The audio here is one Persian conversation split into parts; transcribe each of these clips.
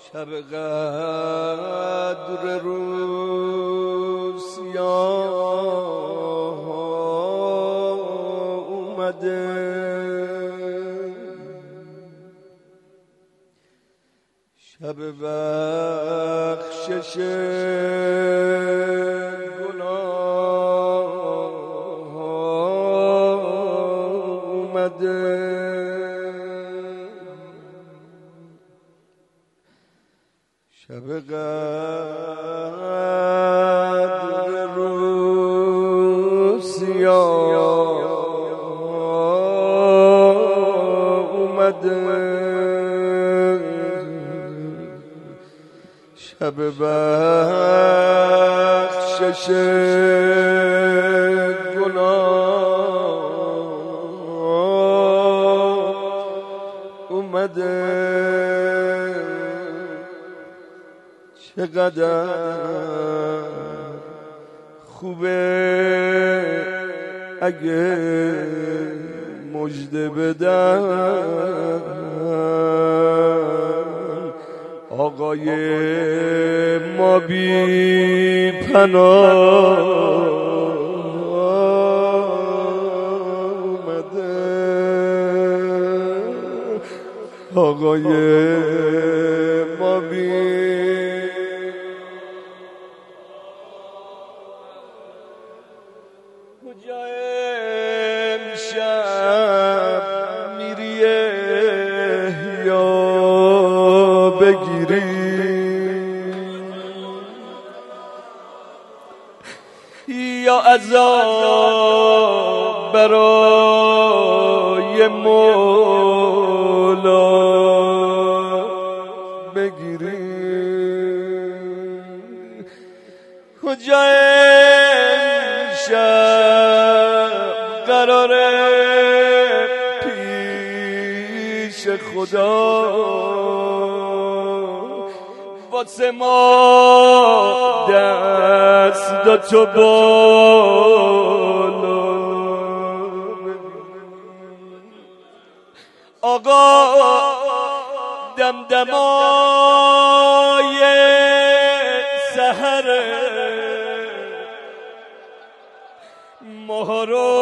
شب قدر روسیا اومده، شب بخشش گناه اومده، شب قدر روسیا اومده، شب بخشش گناه اومده، چقدر خوبه اگه مژده بدن آقای ما بی پناه اومده، آقای ما بی کجا امشب میری یا بگیری یا عذاب برای مولا بگیری، کجا امشب قراره پیش خدا واسه ما دستاتو بالا، آقا دمدمای سحر ماه رو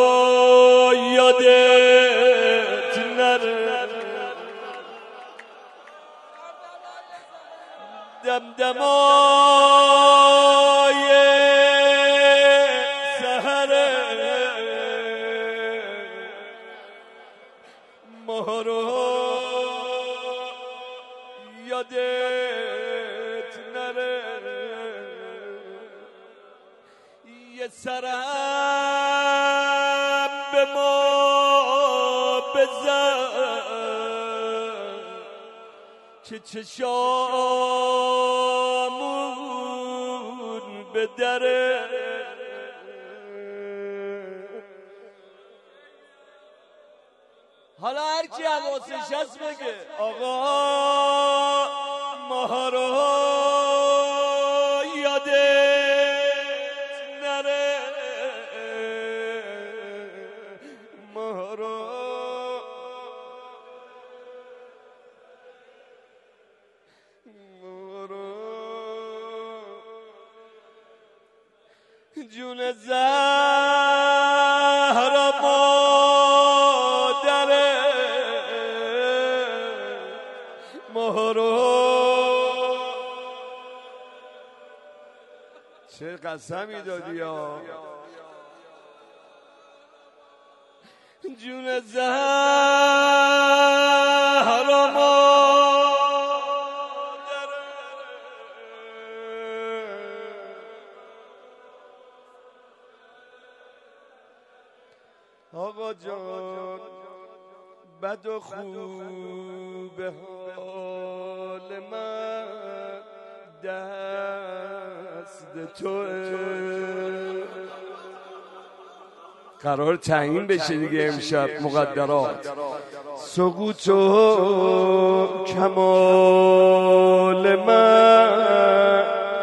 یادت نره، دمدمای سحر ماه رو یادت نره، یه سرم به ما بزن که چشامون به دره، حالا هر کی حواسش هست بگه آقا ماه رو یادت نره، ماه رو جون زهرا مادره ماه رو چه قسمی دادی یا جون زهرا مادره، آقا جان بد و خوب حال من دست توه، قرار تعیین بشه دیگه امشب مقدرات، سقوط و کمال من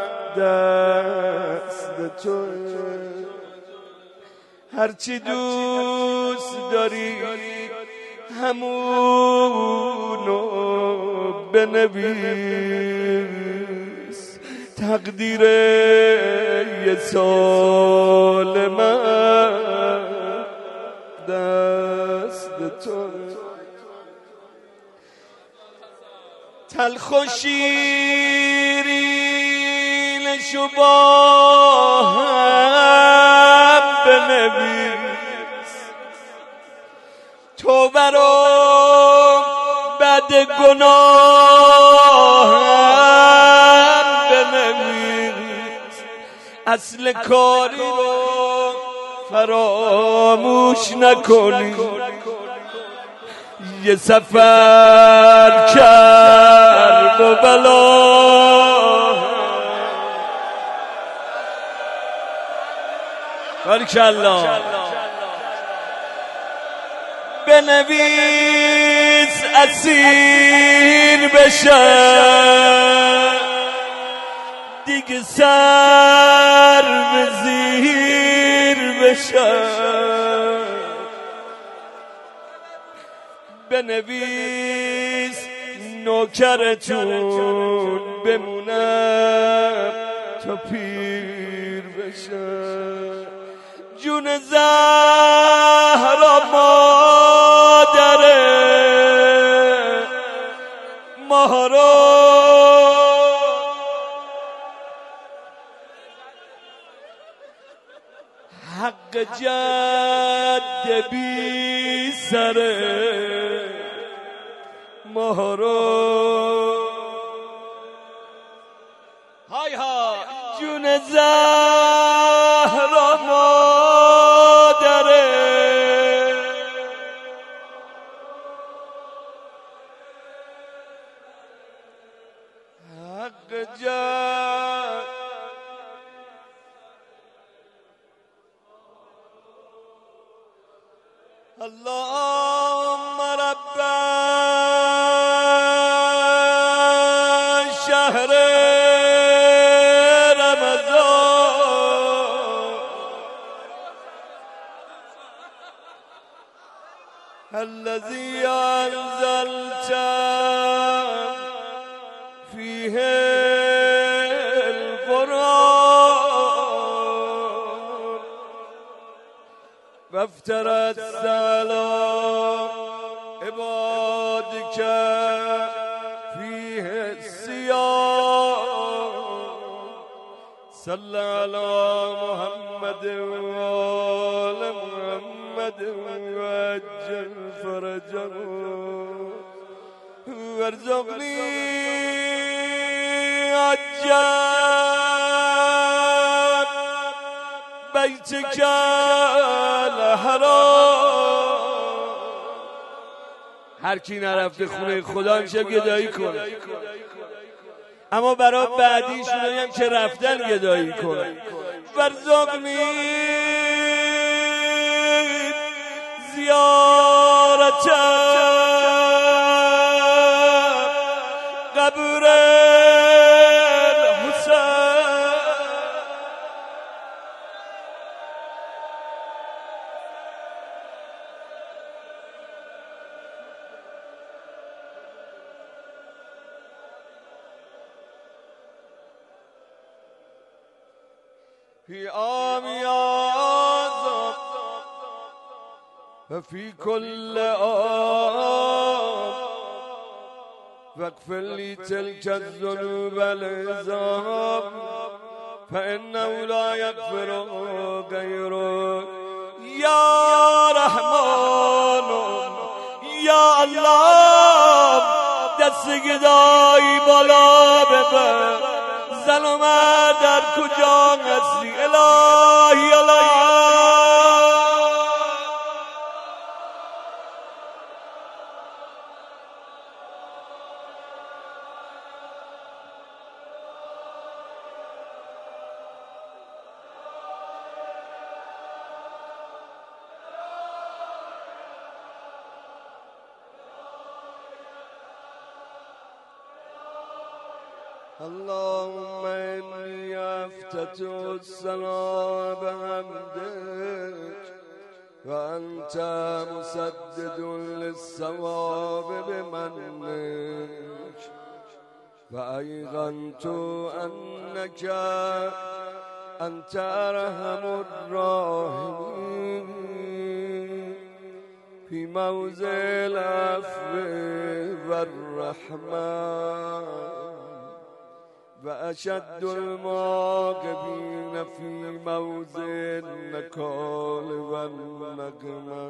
دست توه، هرچی دوست داری همونو بنویس، تقدیر یه سال من دست تو. تلخ و شیرینشو با هم بنویس، تو برام بعد گناهم بنویس، اصل کاری رو فراموش نکنی. یه سفر کرد و بلا بارکالله. بنویس اسیر بشم، دیگه سر به زیر بشم. بنویس نوکرتون بمونم تا پیر بشم. جون زهرا مادره ما رو حق جد بی سره ما رو های ها. جون زهرا مادره حق جد. اللهم رب شهر رمضان الذي أنزلت فيه القرآن وافترت على عبادك فيه الصيام. صل على محمد وآل محمد وعجل فرجه وارزقني عجل بیتک الحرام. هر کی نرفته خونه خدا میشه گدایی کنه، اما برای بعدیشون هم که رفتن گدایی کنه. ورزقنی زیارت قبر في عام أعظم وفي كل عام واغفر لي تلك الذنوب العظام فإنه لا يغفر غيرك يا رحمن يا الله. دست گدایی بالا ببر، زن و مرد در کجا هستی الهی الهی. اللهم إني أفتتح الصلاة بحمدك وأنت مسدد للصواب بمنك فأيقنت أنك أنت أرحم الراحمين في موضع العفو والرحمة وأشد المعاقبين في موضع النكال والنقمة.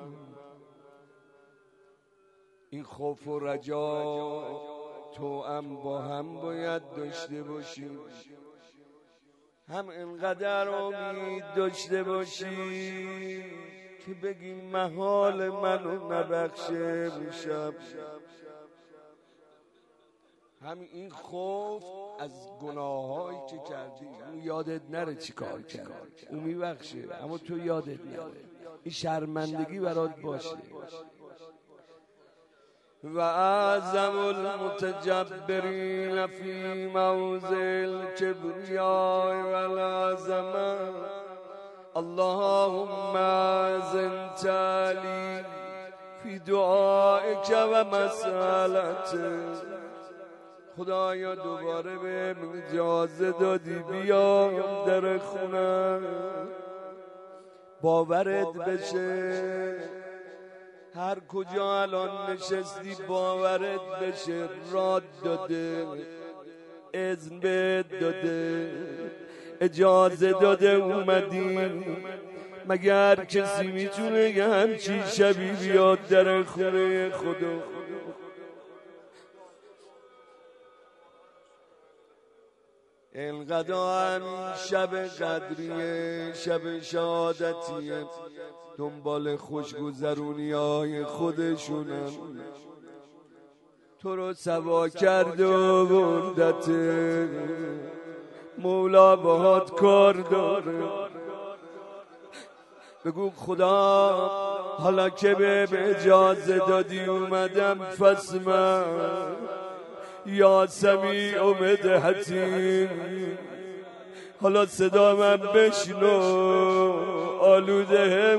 این خوف و رجا تو هم با هم باید داشته باشی، هم اینقدر امید داشته باشی که بگی محال منو نبخشه میشم. همین این خوف از گناهایی که کردی، اون یادت نره چی کار کرد، اون میبخشه اما تو یادت نره، این شرمندگی برات باشه. و اعظم المتجبرین فی موضع الکبریاء والعظمه اللهم زنت لی فی دعائک و مسئلتک. خدایا دوباره به اجازه دادی بیام در خونه، باورت بشه هر کجا الان نشستی باورت بشه راد داده، اذن بهت داده، اجازه داده اومدی. مگر کسی میتونه یه همچین شبی بیاد در خونه خدا؟ اینقدر همین شب قدریه، شب شهادتیه، دنبال خوشگذرونی های خودشونن، تو رو سوا کرد و بردت، مولا باهات کار داره. بگو خدا حالا که به اجازه دادی اومدم فسمع یا سمیع و مدحتی، حالا صدا من بشنو، آلوده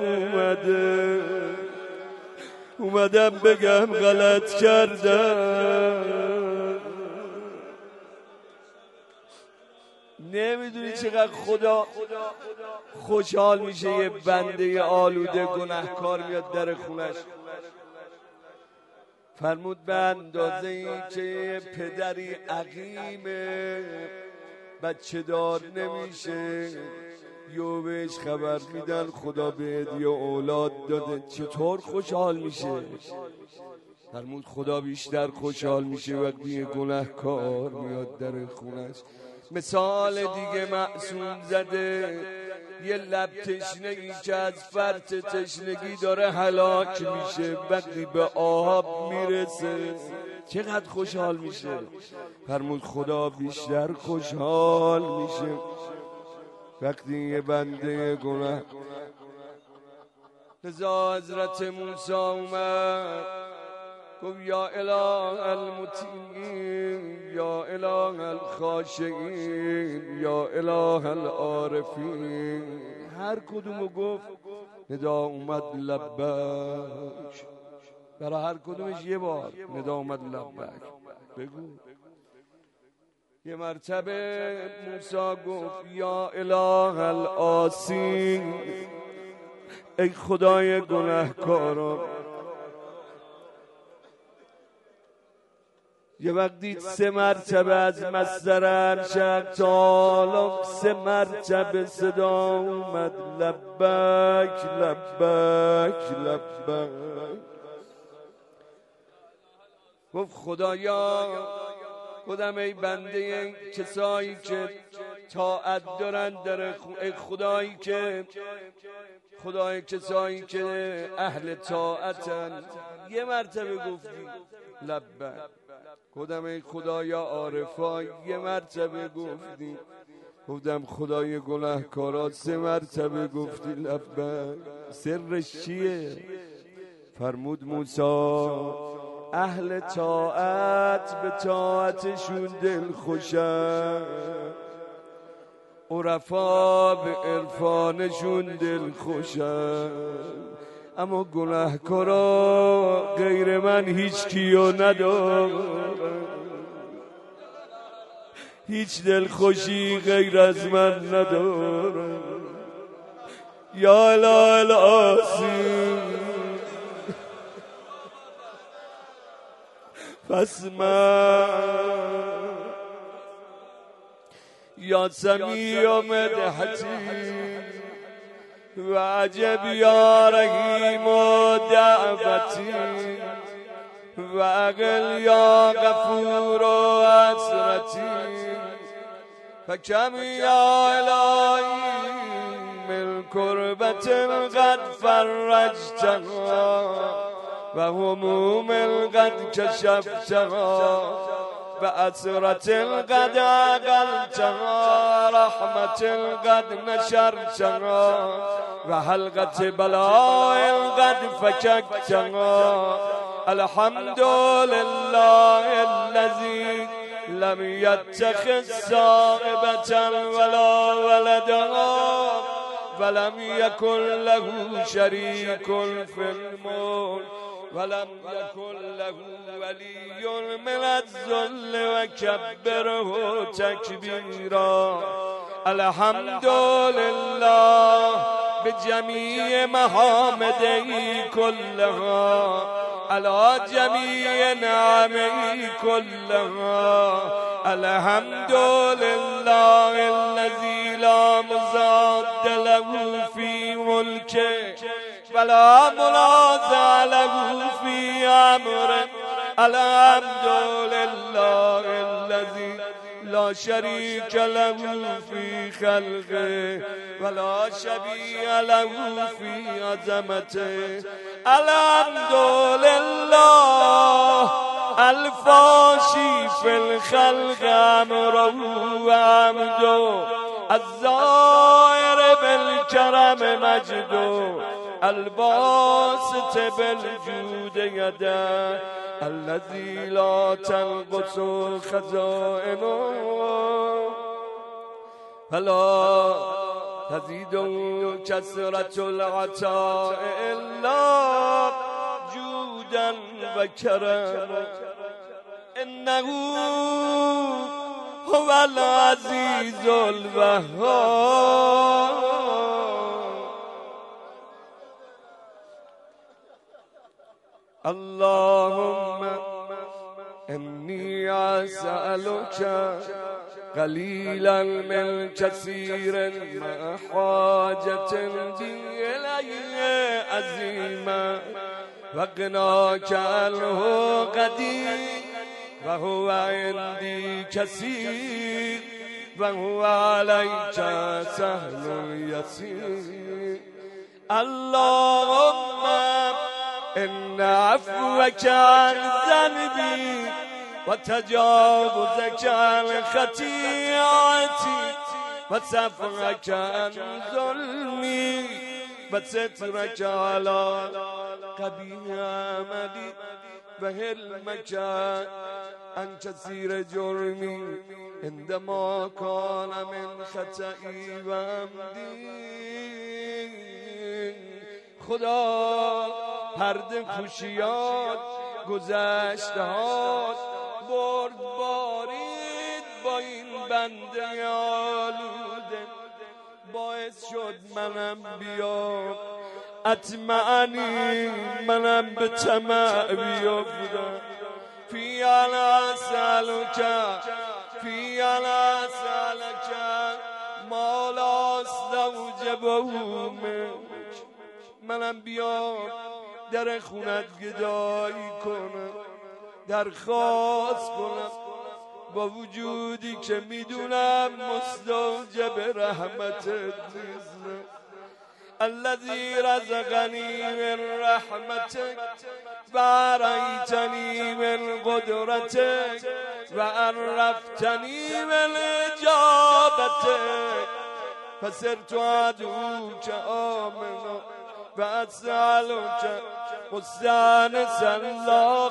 اومدم بگم غلط کردم. نمیدونی چقدر خدا خوشحال میشه یه بنده آلوده گناهکار میاد در خونش. فرمود به اندازه این که پدری عقیم بچه دار نمیشه، یو بهش خبر میدن خدا بهت یه اولاد داده، چطور خوشحال میشه؟ فرمود خدا بیشتر خوشحال میشه وقتی یه گناهکار میاد در خونش. مثال دیگه معصوم زده، یه لب تشنگی که از فرط تشنگی داره هلاک میشه، وقتی به آب میرسه چقدر خوشحال میشه. فرمود خدا بیشتر خوشحال میشه وقتی یه بنده گناه. لذا حضرت موسی اومد گفت یا اله المطیعین، یا اله الخاشعین، یا اله العارفین، هر کدومو گفت ندا اومد لبک. برای هر کدومش یه بار ندا اومد لبک. بگو. یه مرتبه موسی گفت یا اله العاصین، ای خدای گناهکاران. یه وقتی 3 مرتبه از مصدر عرشق تعالی 3 مرتبه صدا اومد لبک لبک لبک. گفت خدایا خودم ای بنده کسایی که طاعت دارن در ای خدایی که خدای کسایی که اهل طاعتن. یه مرتبه گفتی لبک. خودم ای خدایا عارفا یه مرتبه گفتی. گفتم خدای گناهکارا 3 مرتبه گفتی لبک. سرش چیه؟ فرمود موسی اهل طاعت به طاعتشون دل خوشن، عرفا به عرفانشون دل خوشن، اما گناهکارا غیر من هیچ کیو ندارن، هیچ دل خوشی غیر از من ندارن. یا اله الاسی پس من یا سمیع مدحتی و عجب یا رحیم و دعوتی و اقل یا غفور و حسرتی فکم یا الهی من کربت قد فرجتها و هموم قد کشفتها و اسرت قد عقلتها رحمت قد نشرتها و حلقت بلاء قد فککتها. الحمد لله الذي لم يتخذ صاحبة ولا ولدا ولم يكن له شريك في الملك ولم يكن له ولي من الذل وكبره تكبيرا. الحمد لله بجميع محامده كلها على جميع نعمه كلها. الحمد لله الذي لا مضاد له في ملكه ولا منازع له في امره. الحمد لله الذي لا شريك له في خلقه ولا شبيه له في عظمته. الحمد لله الفاشي في الخلق امره وعمده الظاهر بالكرم مجده الباسط بالجود يده الذي لا تنقص خزائنه فلا تزيد كثرة العطاء إلا جودا وكرما. إنه هو العزيز الوهاب. اللهم إني أسألك قليلا من كثير مع حاجة بي إليه عظيما وقناك عنه قدير وهو عندي كثير وهو عليك سهل يسير. اللهم إن عفوك عن ذنبي وتجاوزك عن خطيئتي وصفحك عن ظلمي وسترك على قبيح عملي وحلمك عن كثير جرمي عندما كان من خطئي وعمدي. خدا پرده خوشیات گذشتهات برد بارید با این بنده آلوده باعث شد منم بیام اطمعنی منم به طمع بیافتم. فی انا اسألک ما لا استوجبه منک. منم بیام در خونت گدایی کنم درخواست کنم با وجودی که میدونم مستوجب رحمتت نیستم. الذي رزقني من رحمتك وعريتني من قدرتك وعرفتني من إجابتك فصرت أدعوك آمنا وأسألك مستانسا لا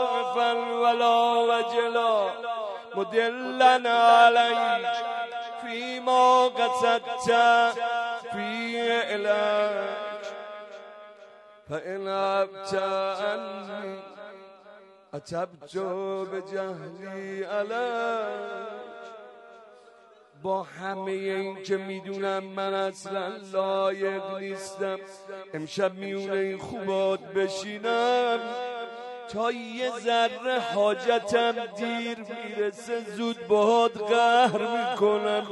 خائفا ولا وجلا مدلا عليك في فيما قصدت في إليك فإن أبت عني أتبت بجهلی علیک. با همه این که میدونم من اصلا لایق نیستم، امشب میونه این خوبات بشینم تا یه ذره حاجتم دیر میرسه زود باهات قهر میکنم.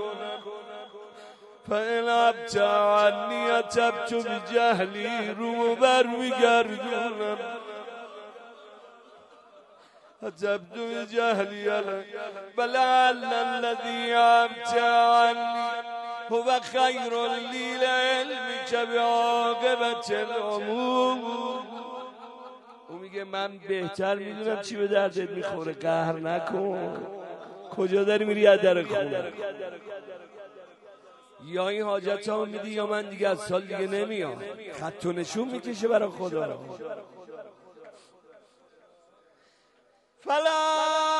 فإن أبت عنی أتبت بجهلی رو بر میگردونم. أتبت بجهلی ولعل الذي أبت عنی هو خیر لی لعلمک بعاقبة الأمور. او میگه من بهتر میدونم چی به دردت میخوره، قهر نکن. کجا داری میری از در خونه؟ یا این حاجت ها میدی یا من دیگه از سال دیگه نمیام. خط و نشون میکشه برای خدا. فلا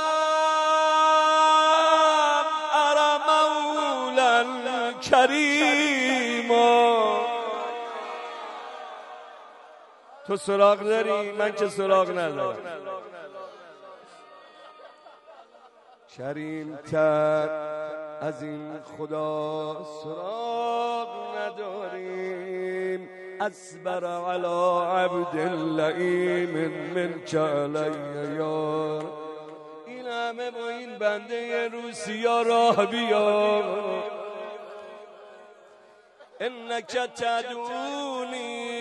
ارى مولا کریما. تو سراغ داری، من که سراغ ندارم. کریم تر از این خدا سراغ نداریم. اصبر على عبد لئیم منک علی یار. این همه با این بنده روسیا راه بیا. انک تدعونی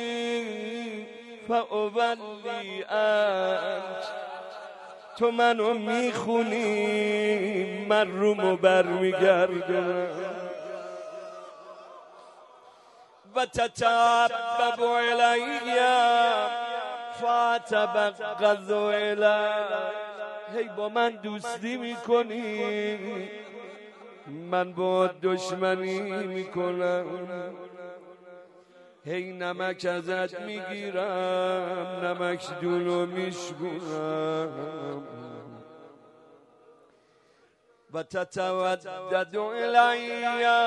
فاولی انک. تو منو میخونی من رومو برمیگردونم. و تتعبب علی فاتبغض الی. هی با من دوستی میکنی من با دشمنی میکنم. هی نمک ازت میگیرم نمک دونو میشگونم. و تتودد الی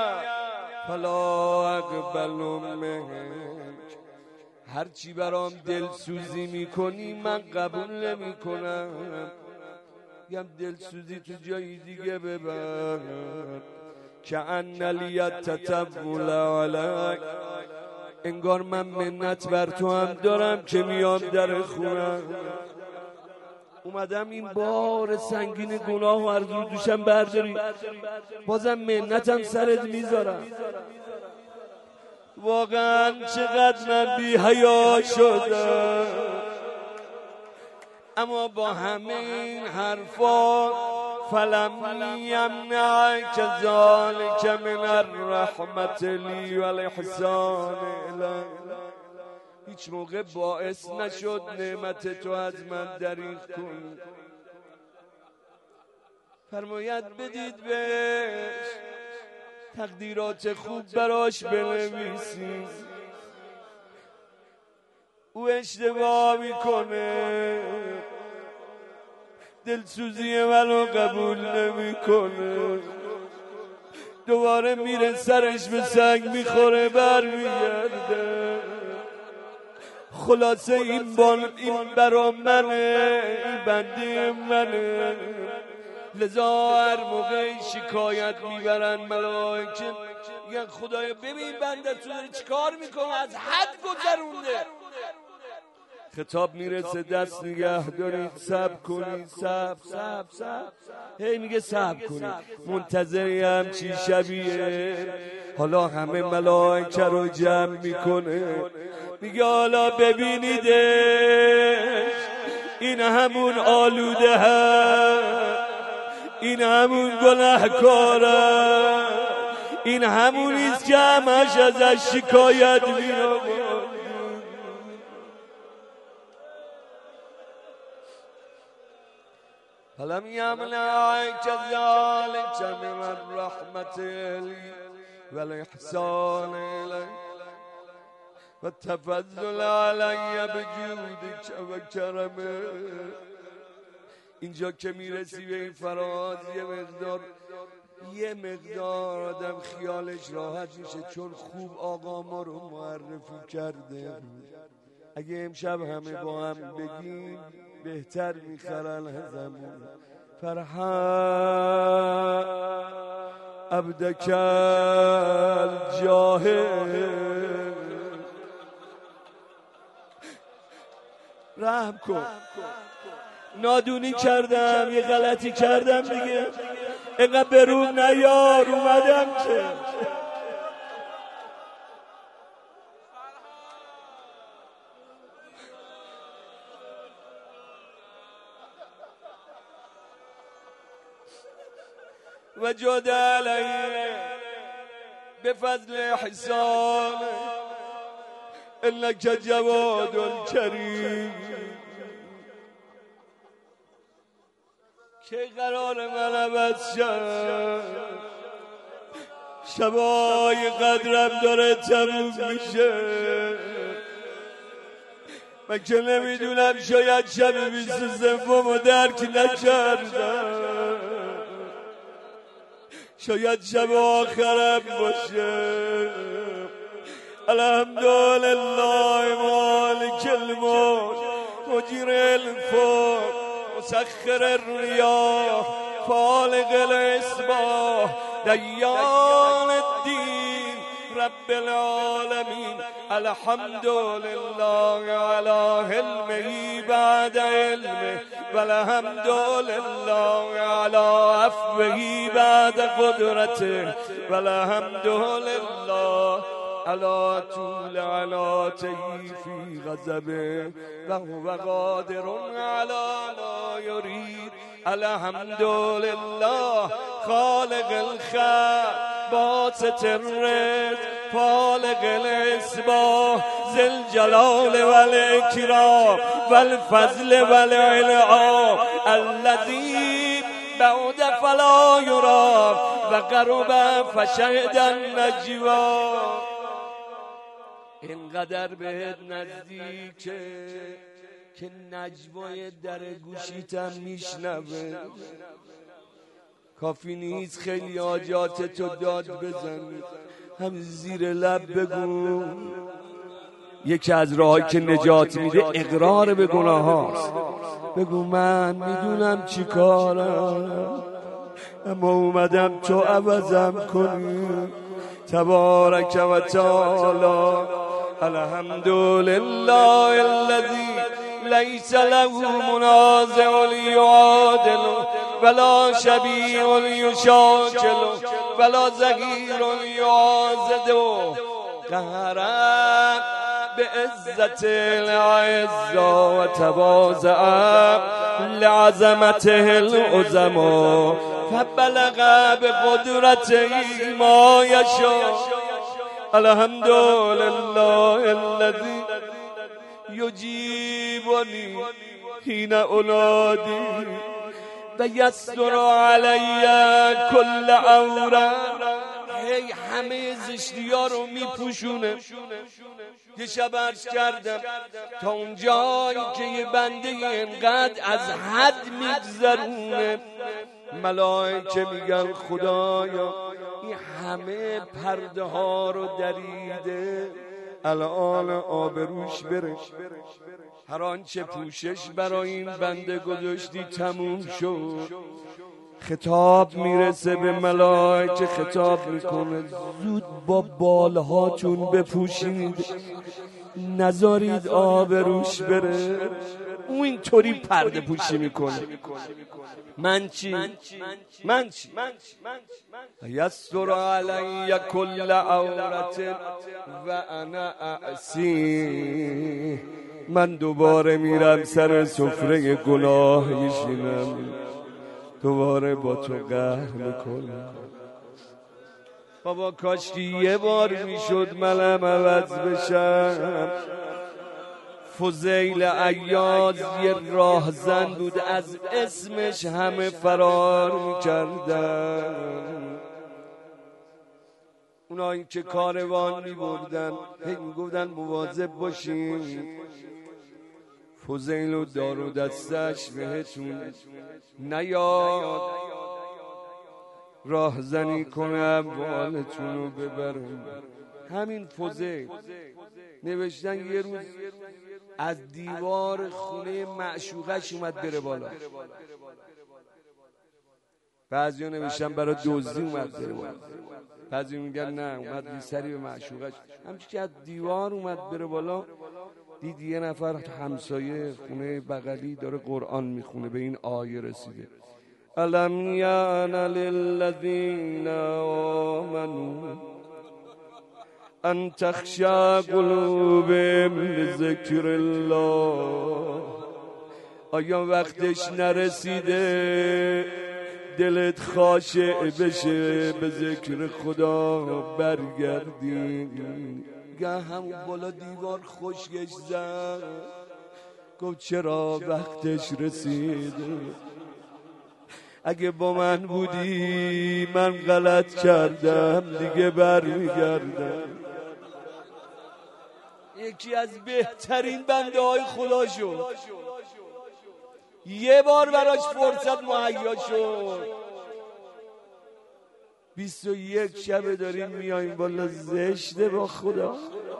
فلا اقبل منک. هرچی برام دلسوزی میکنی من قبول نمیکنم. میگم دلسوزی تو جایی دیگه ببر. کأن لی تطول علیک. انگار من منت بر تو هم دارم که میام در خونم. اومدم این بار سنگین گناه و از رو دوشم برداری، بازم منتم سرت میذارم. واقعا چقدر من بی حیا شدم. اما با همه این حرفا فلم یمنعک ذلک من الرحمت لی و الاحسان الی. هیچ موقع باعث نشد نعمت تو از من دریغ کن. فرماید بدید بهش تقدیرات خوب براش بنویسیم. او اشتباه میکنه، دلسوزی منو قبول نمیکنه، دوباره میره سرش به سنگ میخوره برمیگرده. خلاصه این برا منه، این بنده منه. لذا هر موقع شکایت میبرن ملائکه میگن خدایا ببین بنده تو داری چیکار میکنه، از حد گذرونده. خطاب میرسه دست نگه دارید، صبر کنید، صبر. هی میگه صبر کنید، منتظری همچی شبیه. حالا همه ملائکه رو جمع میکنه، میگه حالا ببینیدش، این همون آلوده هست، این همون گناهکاره، این همونیست که همش ازش شکایت میکنه. فلم یمنعک ذلک من الرحمت و الاحسان الی و التفضل علی بجودک و کرمک. اینجا که میرسی به این فراز یه مقدار یه مقدار آدم خیالش راحت میشه چون خوب آقا ما رو معرفی کرده. اگه امشب همه با هم بگیم بهتر میخرن ازمون. فرحان عبدک الجاهل، رحم کن، نادونی کردم، یه غلطی کردم دیگه، اینقدر برون نیار، اومدم که و جد علیه به فضل احسان انک جواد کریم. که قرار من عوض شد، شبای قدرم داره تموم میشه. من که نمیدونم شاید شب 23 رو درک نکردم، شاید شب آخرم باشه. الحمدلله مالک الملک مجیر الفلک مسخر الریاح فالق الاصباح دیان الدین رب العالمین. الحمدلله علی حلمه بعد علمه والحمدلله علی عفوه بعد قدرته والحمدلله علی طول عناته فی غضبه و هو قادر علی ما یرید. الحمدلله خالق الخلق باسط الرزق فالق الاصباح ذی الجلال والاکرام والفضل والانعام الذی بعد فلا یرام و قرب فشهد النجوا. اینقدر بهت نزدیکه که نجوای در گوشیتم میشنوه. کافی نیست خیلی حاجات تو داد بزنی، هم زیر لب بگو. یکی از راهایی که نجات میده اقرار به گناه هاست. بگو من میدونم چی کارم، اما اومدم تو عوضم کنی تبارک و تعالی. الحمدلله الذی لیس له منازع یعادل ولا شبیه یشاکل ولا ظهیر یعاضد قهرا بعزت العزا و تواضع لعظمته العظما فبلغ بقدرته ما یشاء. الحمدلله الذی یجیبنی حین انادی و یستر علی کل عوره. هی همه زشتی ها رو میپوشونه. یه شب عرض کردم تا اونجایی که یه بنده اینقدر از حد میگذرونه، ملائکه میگن خدایا این همه پرده ها رو دریده، الان آبروش بره. هر آنچه پوشش برای این بنده گذاشتی تموم شد. خطاب میرسه به ملائکه، خطاب میکنه زود با بالهاتون بپوشید، نذارید آبروش بره. اون اینطوری پرده پوشی میکنه. من چی؟ یستر علی کل عورت و انا اعصی. من دوباره میرم سر سفره گناه میشینم، دوباره با تو قهر میکنم. بابا کاشکی یه بار میشد منم عوض بشم. فضیل عیاض یه راهزن بود، از اسمش همه فرار میکردن. اونایی که کاروان میبردن هی میگفتن مواظب باشین، فضیل و دار و دستش بهتون نیاد. راهزنی کنم والتون رو ببرم. همین فوزه نوشتن یه روز از دیوار خونه معشوقش اومد بره بالا. بعضیا نوشتن برای دزدی اومد بره بالا، بعضی میگن نه اومد سری به معشوقش. همچنین که از دیوار اومد بره بالا دید یه نفر همسایه خونه بغلی داره قرآن میخونه، به این آیه رسیده: الم یعن للذین آمنوا ان تخشع قلوبهم لذکر الله. آیا وقتش نرسیده دلت خاشع بشه به ذکر خدا برگردی؟ گه همون بالا دیوار خشکش زد، گفت چرا وقتش رسیده؟ اگه با من بودی من غلط کردم دیگه برمیگردم. یکی از بهترین بنده های خدا شد، یه بار براش فرصت مهیا شد. 21 شب داریم میاییم بالا، زشته با خدا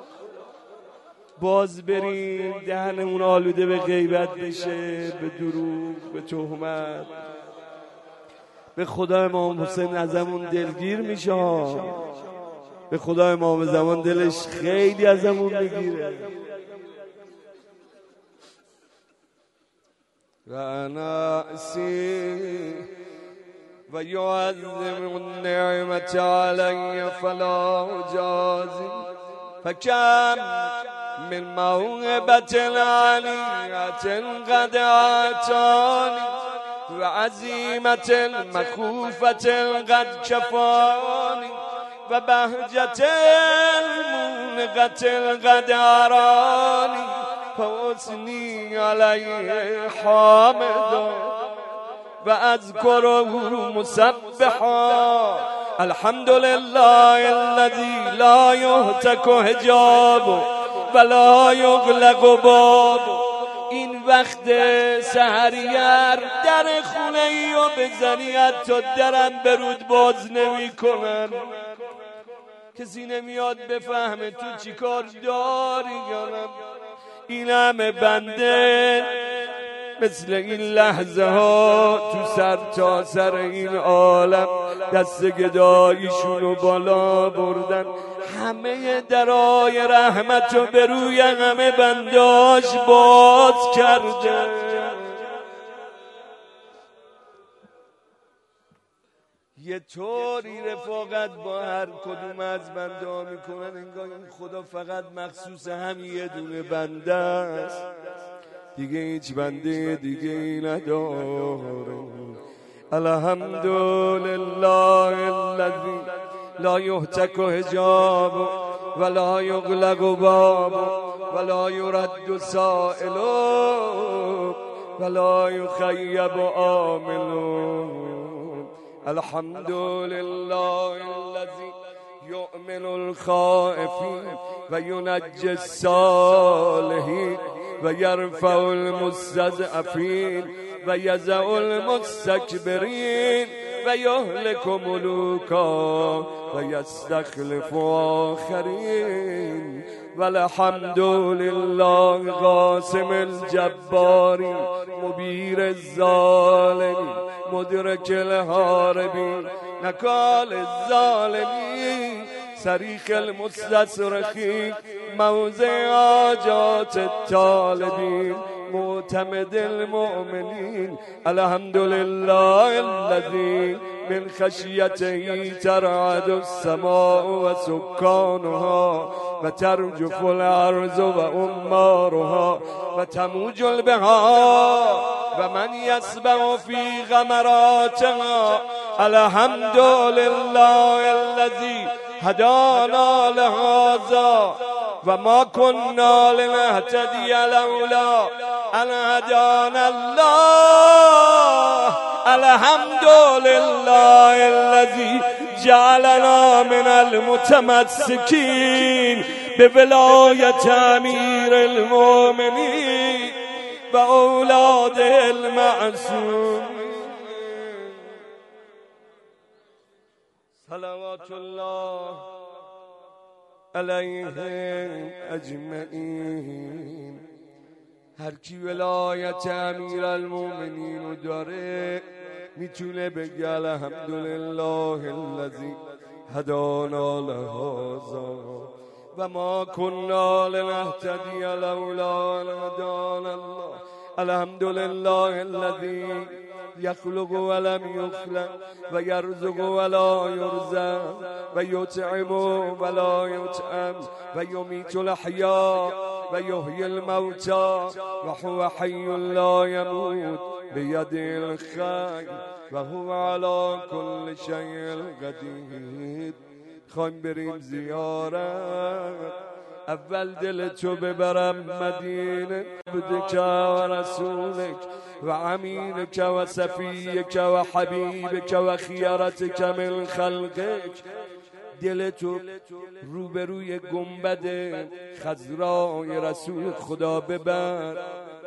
باز بریم دهنمون آلوده به غیبت بشه، به دروغ، به تهمت. به خدا امام حسین ازمون دلگیر میشه، به خدا امام زمان دلش خیلی ازمون میگیره. و انا اسی و یعظم النعمت علی فلا جازی فکم من موهبت علیت قد اعطانی و عزیمت مخوفت قد کفانی و بهجت المونقت قد ارانی فاثنی علیه حامدا و اذکره مسبحا. الحمد لله الذی لا یهتک حجاب ولا یغلق باب. این وقت سحریار در خونه ای و بزنی حتی درم برود باز نمی کنن، کسی نمیاد بفهمه تو چی کار داری. یانم این همه بنده مثل این لحظه ها تو سر تا سر این عالم دست گداییشونو بالا بردن، همه درای رحمتو به روی همه بنداش باز کرده. یه طوری رفاقت با هر کدوم از بنده ها میکنن انگار این خدا فقط مخصوص هم یه دونه بنده است، دیگه هیچ بنده دیگه ای نداره. الحمد لله الذی لا یهتک حجاب ولا یغلق باب ولا یرد سائل ولا یخیب آمل. الحمد لله الذی یؤمن الخائفین و ینجی الصالحین و یرفع المستضعفین و یضع المستکبرین و یهلک ملوکا و یستخلف آخرین. والحمد لله قاسم الجبارین مبیر الظالمین مدرک الهاربین نکال الظالمین صریخ المستصرخین موضع حاجات الطالبین معتمد المؤمنین. الحمد لله الذی من خشیته ترعد السماء و سکانها و ترجف الارض و امارها و تموج البحار و من یسبح فی غمراتها. الحمد لله الذی هدانا لهذا و ما كنا لنهتدی لولا ان هدانا الله. الحمد لله الذی جعلنا من المتمسکین بولایت امیر المؤمنین و اولاد المعصوم. صلوات الله علیهم اجمعین. هر کی ولایت امیرالمومنین رو داره میتونه بگه الحمدلله الذی هدانا لهذا و ما كنا لنهتدی لولا ان هدانا الله. الحمدلله الذی یخلق ولم یخلق و یرزق ولا یرزق و یطعم ولا یطعم و یمیت الاحیاء و یحیی الموتى و هو حی لا یموت بیده الخیر و هو علی کل شیء قدیر. خواهیم بریم زیارت، اول دل تو ببرم مدینه، عبدک و رسولک و امینک و صفیک و حبیبک و خیرتک من خلقک. دل تو روبروی گنبد خضرای رسول خدا ببر.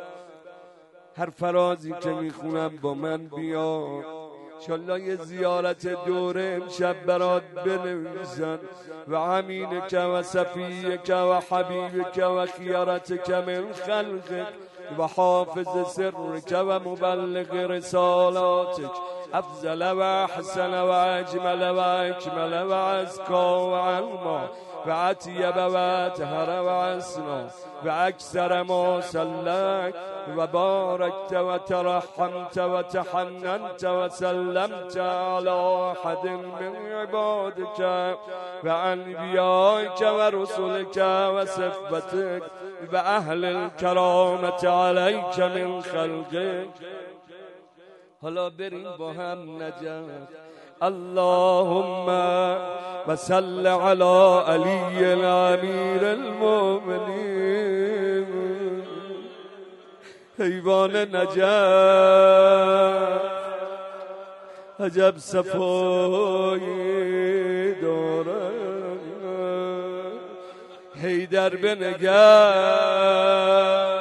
هر فرازی که میخونم با من بیا، انشالله یه زیارت دوره امشب برات بنویسن. و امینک و صفیک و حبیبک و خیرتک من خلقک و حافظ سرک و مبلغ رسالاتک افضل و احسن و اجمل و اکمل و ازکا و علما و اطیب و اطهر و اسنا و اکثر ما صلک و بارکت و ترحمت و تحننت و سلمت علی احد من عبادک و انبیائک و رسولک و صفتک و اهل الکرامت علیک من خلقک. حالا بریم با هم نجف. اللهم و صل علی علی الامیر المؤمنین. حیوان نجف عجب صفایی دارد، حیدر بنگر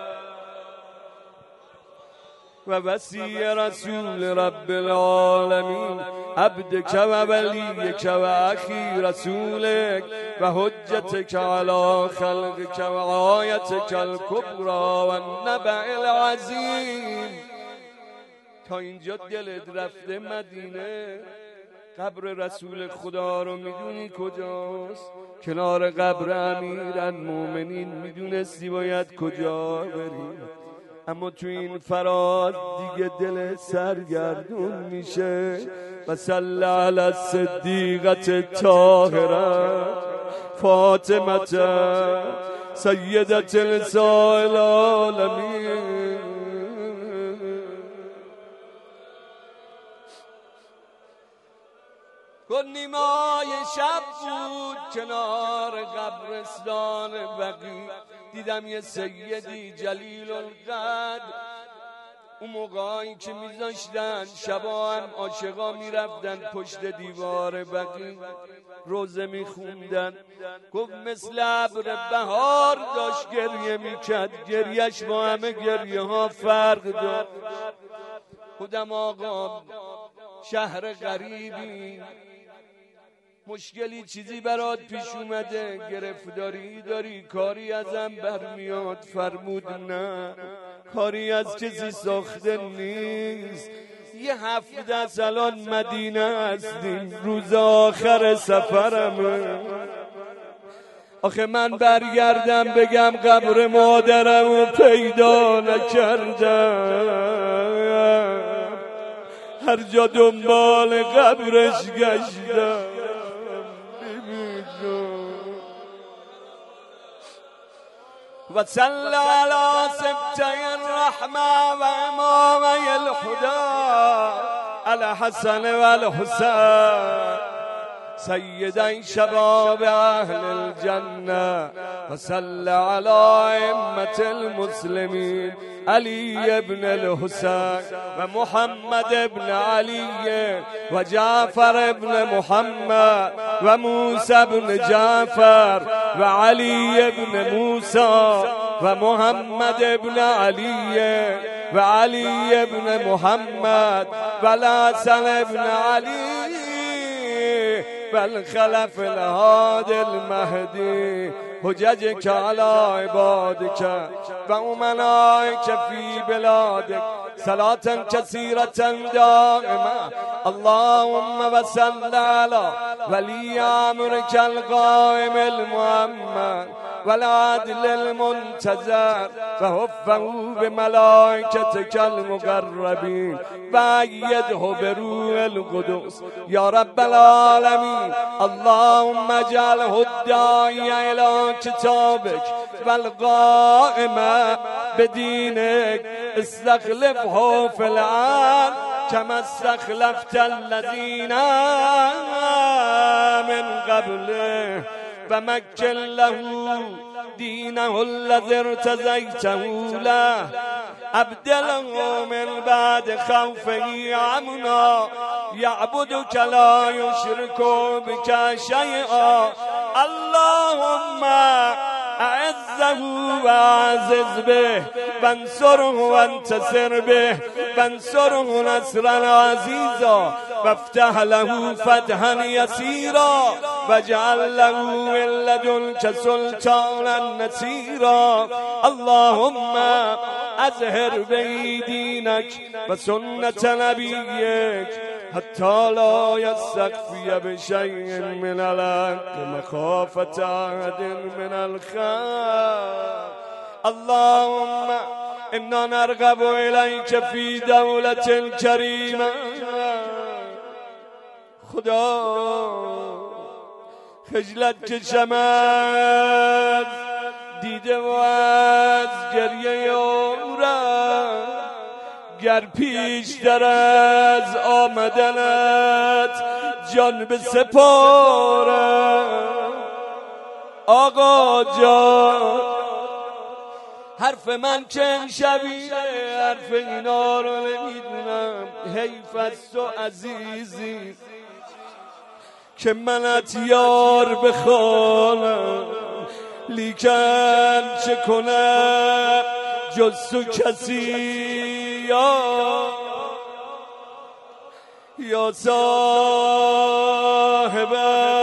و وصی رسول رب العالمین عبدک و ولیک و اخی رسولک و حجتک علی خلقک و آیتک الکبری و النبع العظیم. تا اینجا دلت رفته مدینه، قبر رسول خدا رو میدونی کجاست؟ کنار قبر امیرالمومنین. میدونستی باید کجا بریم، اما تو این فراز دیگه دل سرگردون میشه. و صلی علی الصدیقه طاهره فاطمه سیدة نساء العالمین. نیمای شب بود کنار قبرستان بقیع، دیدم یه سیدی جلیل القدر. اون موقعی که میذاشتن شبا هم عاشقا میرفتن پشت دیوار بقیع روزه میخوندن. گفت مثل ابر بهار داشت گریه میکرد، گریهش با همه گریه ها فرق داشت. خودم آقا شهر غریبی، مشکلی چیزی برات پیش اومده، گرفتاری داری، کاری ازم برمیاد؟ فرمود نه، کاری از کسی ساخته نیست. یه 17 سالان مدینه هستیم، روز آخر سفرم. آخه من برگردم بگم قبر مادرم رو پیدا نکردم، هر جا دنبال قبرش گشتم. و صلی علی سبطی الرحمه و امامی الهدی الحسن و الحسین سیدی شباب اهل الجنه. و صلی علی ائمة المسلمین علی ابن الحسین و محمد ابن علی و جعفر ابن محمد و موسی ابن جعفر و علی ابن موسی و محمد ابن علی و علی ابن محمد و الحسن ابن علی والخلف الهادي المهدي حججك على عبادك وأمنائك في بلادك صلاة كثيرة دائمة. اللهم وصل على ولي أمرك القائم المؤمن والعدل المنتظر وحفه بملائكتك المقربين وأيده بروح القدس يا رب العالمين. اللهم اجعله الداعي إلى كتابك والقائم بدينك استخلفه في الأرض كما استخلفت الذين من قبله فمكن له دينه الذي ارتزيته له أبدله من بعد خوفه أمنا يعبدك لا يشرك بك شيئا. اللهم أعزه وأعزز به وانصره وانتصر به وانصره نصرا عزيزا وافتح له فتحا يسيرا واجعل له من لدنك سلطانا نصيرا. اللهم أظهر به دينك وسنة نبيك حتى لا يستخفي بشيء من الحق مخافة أحد من الخلق. اللهم إنا نرغب إليك في دولة كريمة. خدا خجلت کشمد دیده و از گریه عمرم گر پیشتر از آمدنت جان بسپارم. آقا جان حرف من چه شبیه حرف اینا رو نمیدونم. حیف از تو عزیزی که منت یار بخوانم لیکن چه کنم جز تو کسی یا صاحبم.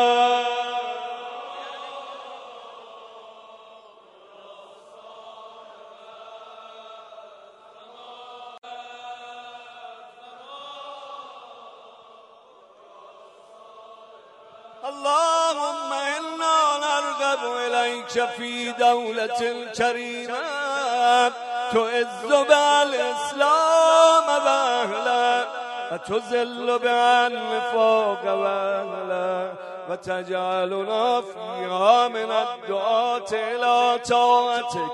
اللهم إنا نرغب إليك في دولة كريمة تعز بالإسلام وأهله وتذل بالنفاق وأهله وتجعلنا فيها من الدعاة إلى طاعتك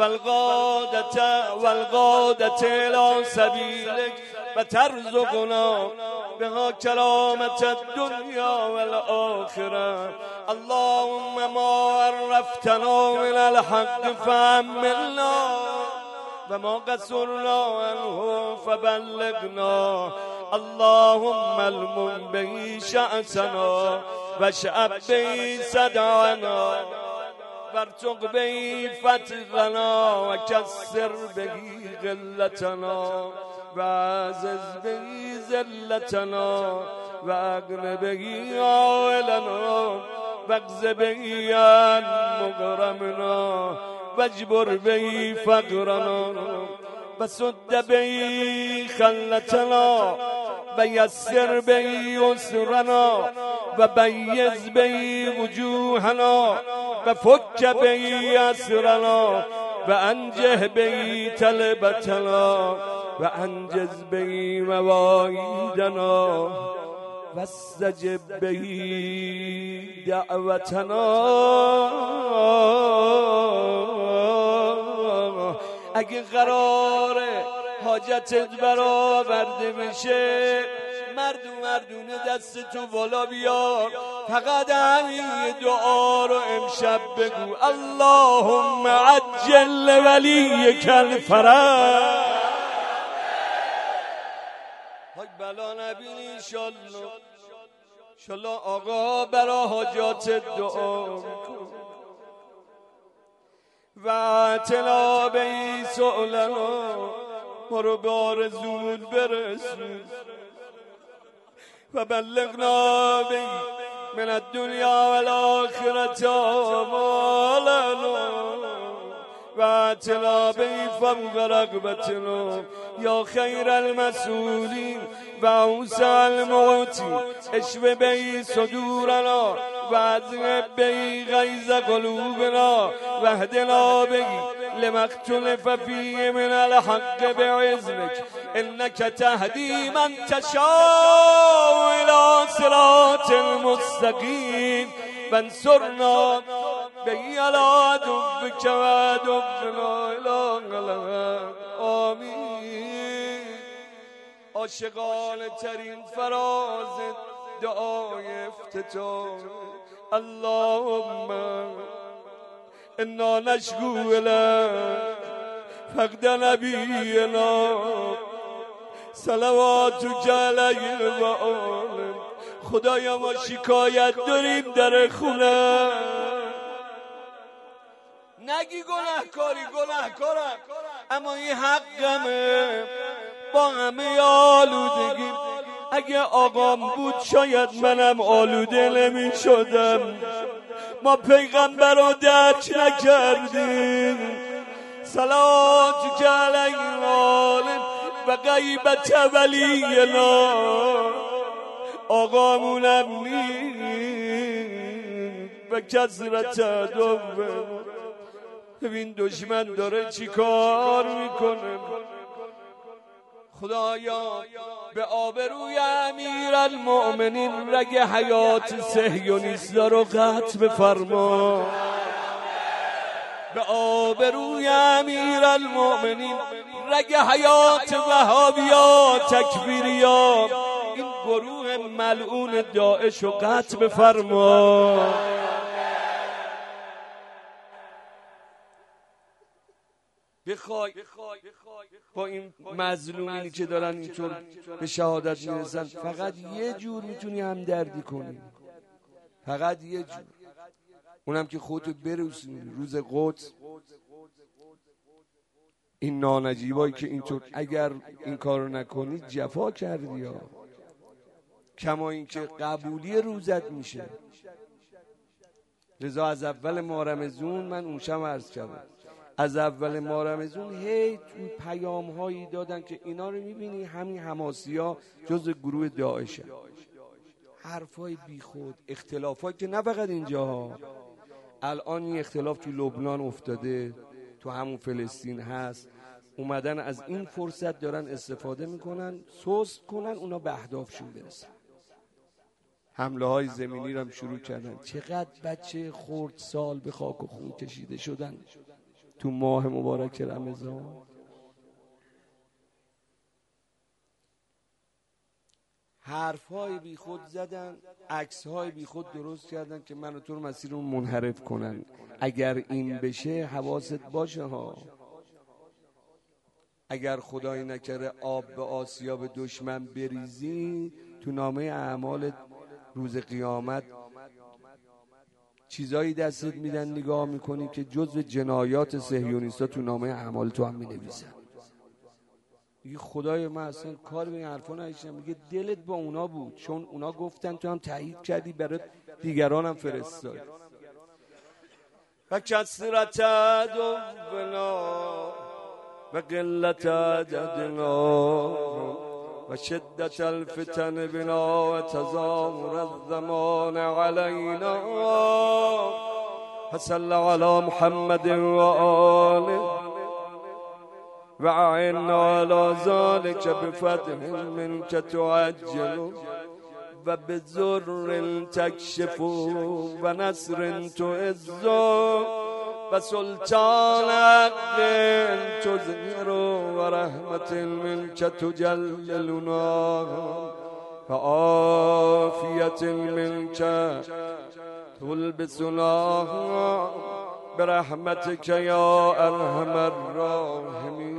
والغادة إلى سبيلك وترزقنا بها كرامة الدنيا والآخرة. اللهم ما عرفتنا من الحق فأملنا وما قصرنا عنه فبلغنا. اللهم المن به شأسنا واشعب به صدعنا وارتق به فتقنا وكسر به غلتنا وعزز به ذلتنا واغن به عائلنا واغز به عن مغرمنا واجبر به فقرنا وسد به خلتنا ويسر به يسرنا وبيز به وجوهنا وفك به أسرنا وأنجه به تلبتنا وأنجز به مواعيدنا واستجب به دعوتنا. اگه قراره حاجتت برآورده بشه مردونه دست تو بالا بیار فقط همین دعا رو امشب بگو. اللهم عجل ولیک الفرج. های بلا نبینی انشالله آقا برا حاجات دعا کن و اعتنا به ای سؤلنا ما رو به آرزوت برسون فبلغنا به من الدنيا والآخرة آمالنا واتنا به فوق رغبتنا يا خير المسؤولين وأوسع المعطي اشف به صدورنا واذهب به غيظ قلوبنا واهدنا به لما اختلف فيه من الحق بعزمك إنك تهدي من تشاء إلى صراط المستقيم وانصرنا به على عدوك وعدونا إلى الأبد آمین. عاشقانه ترین فراز دعای افتتاح اللهم انا نشکو لك فقد نبینا صلواتک علیه و آله. خدایا ما شکایت داریم در خونه، نگی گناهکاری گناهکارم، اما این حقمه. با همه آلودگی اگه آقام بود شاید منم آلوده نمی شدم. ما پیغمبر رو درک نکردیم. صلواتک علیه و آله و غیبت ولینا. آقامونم نیم و کثرت عدوه. ببین دشمن داره چی کار میکنه. خدایا به آبروی امیرالمؤمنین رگ حیات صهیونیستا رو قطع بفرما. به آبروی امیرالمؤمنین رگ حیات وهابیا تکفیریا این گروه ملعون داعش رو قطع بفرما. بخوای با این مظلومینی که دارن اینطور به شهادت میرسن فقط یه جور میتونی همدردی کنی، فقط یه جور، اونم که خودتو برسونی روز قدس. این نانجیبایی که اینطور اگر این کارو نکنی جفا کردی ها. کما این که قبولی روزت میشه. لذا از اول ماه رمضان من اون شب عرض کردم، از اول ماه رمضان هی توی پیام هایی دادن که اینا رو میبینی همین حماسی ها جز گروه داعشه. حرفای بیخود، اختلافات که نه فقط اینجا، الان این اختلاف تو لبنان افتاده، تو همون فلسطین هست. اومدن از این فرصت دارن استفاده میکنن سوس کنن اونا به اهدافشون برسن. حمله های زمینی رو هم شروع کردن. چقدر بچه خرد سال به خاک و خون کشیده شدن تو ماه مبارک رمضان. حرف‌های بی خود زدن، عکس‌های بی خود درست کردن که منو تو رو مسیر رو منحرف کنن. اگر این بشه حواست باشه ها. اگر خدایی نکره آب به آسیاب دشمن بریزی تو نامه اعمال روز قیامت چیزایی دستت میدن نگاه میکنی که جزو جنایات صهیونیستا تو نامه اعمال تو هم مینویسن. میگه خدای من اصلا کار به این حرفا نشدم. میگه دلت با اونا بود چون اونا گفتن تو هم تایید کردی برات دیگران هم فرستاد. و کثرت عدونا و قلت عددنا و شدت الفتن بنا و تزامر الزمان علینا. فصل علی محمد و آله و اعنا علی ذلك بفتح منك تعجل و بذر تکشف و نصر تعز و سلطان عقل تظهر و رحمت منك تجللنا و عافیت منك تلبسنا برحمتك یا ارحم الراحمین.